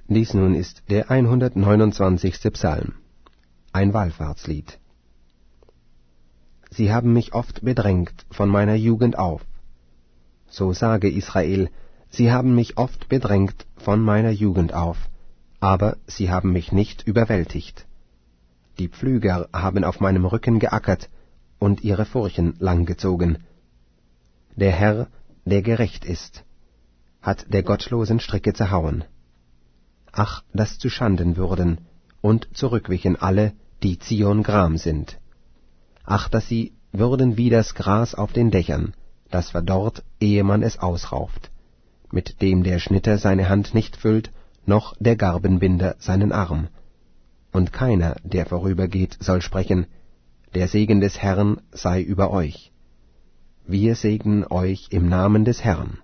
Dies nun ist der 129. Psalm, ein Wallfahrtslied. Sie haben mich oft bedrängt von meiner Jugend auf. So sage Israel, sie haben mich oft bedrängt von meiner Jugend auf, aber sie haben mich nicht überwältigt. Die Pflüger haben auf meinem Rücken geackert und ihre Furchen langgezogen. Der Herr, der gerecht ist, hat der Gottlosen Stricke zerhauen. Ach, dass zuschanden würden und zurückwichen alle, die Zion gram sind. Ach, dass sie würden wie das Gras auf den Dächern, das verdorrt, ehe man es ausrauft, mit dem der Schnitter seine Hand nicht füllt, noch der Garbenbinder seinen Arm. Und keiner, der vorübergeht, soll sprechen, der Segen des Herrn sei über euch. Wir segnen euch im Namen des Herrn.